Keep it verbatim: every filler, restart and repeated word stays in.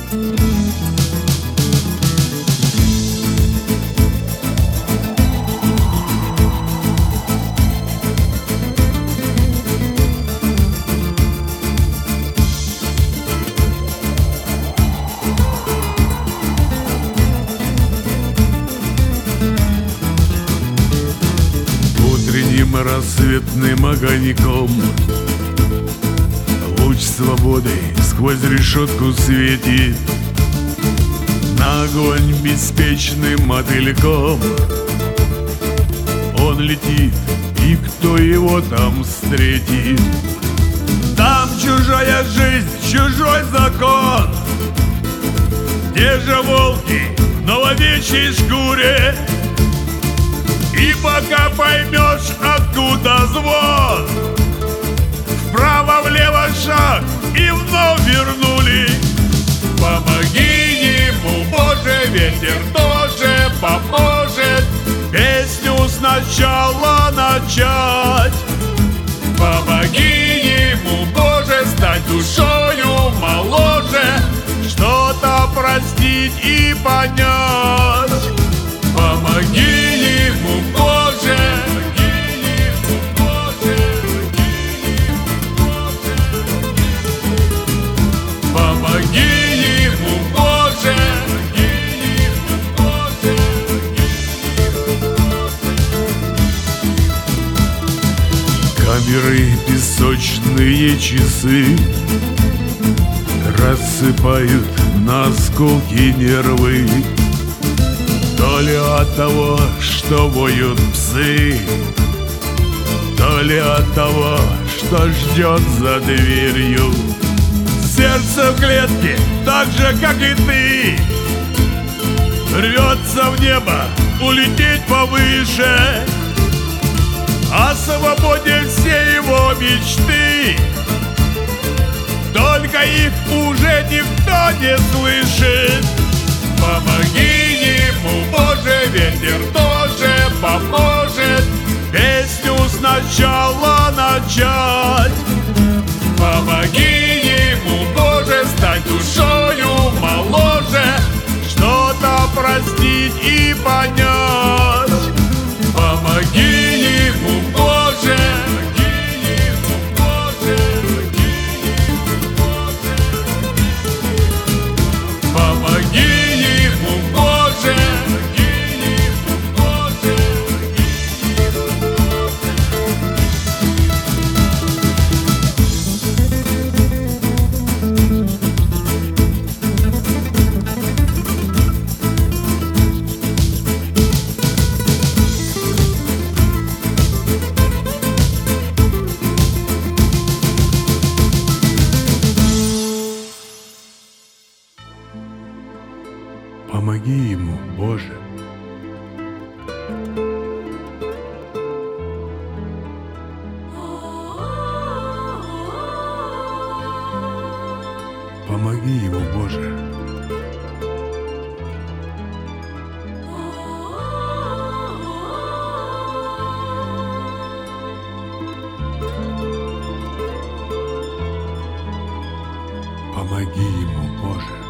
Утренним рассветным огоньком луч свободы сквозь решетку светит, на огонь беспечным мотыльком он летит, и кто его там встретит? Там чужая жизнь, чужой закон, те же волки, но в овечьей шкуре. И пока поймешь, откуда звон, вправо-влево шаг и вновь вернули. Помоги ему, Боже, ветер тоже поможет песню сначала начать. Помоги ему, Боже, стать душою моложе, что-то простить и понять. Помоги ему, Боже, помоги ему, Боже, камеры песочные часы рассыпают на осколки нервы. То ли от того, что воют псы, то ли от того, что ждет за дверью. Сердце в клетке, так же, как и ты, рвется в небо, улететь повыше. О свободе все его мечты, только их уже никто не слышит. Помоги ему, Боже, ветер тоже поможет песню сначала начать. Помоги ему, Боже, стать душою моложе, что-то простить и понять. Помоги ему, Боже, помоги ему, Боже. Помоги ему, Боже. Помоги ему, Боже.